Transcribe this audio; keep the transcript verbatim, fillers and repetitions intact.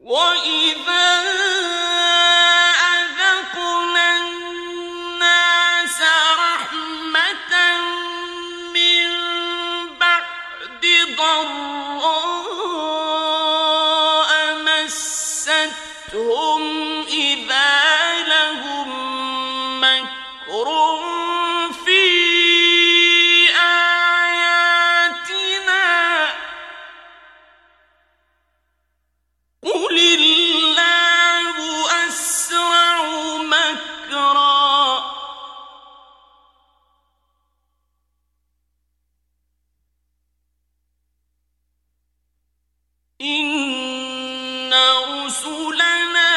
وَإِذَا أَذَقْنَا النَّاسَ رَحْمَةً مِّن بَعْدِ ضَرَّاءَ مَسَّتْهُمْ إِذَا لَهُم مَّكْرٌ فِي آيَاتِنَا قُلِ اللَّهُ أَسْرَعُ مَكْرًا إِنَّ رُسُلَنَا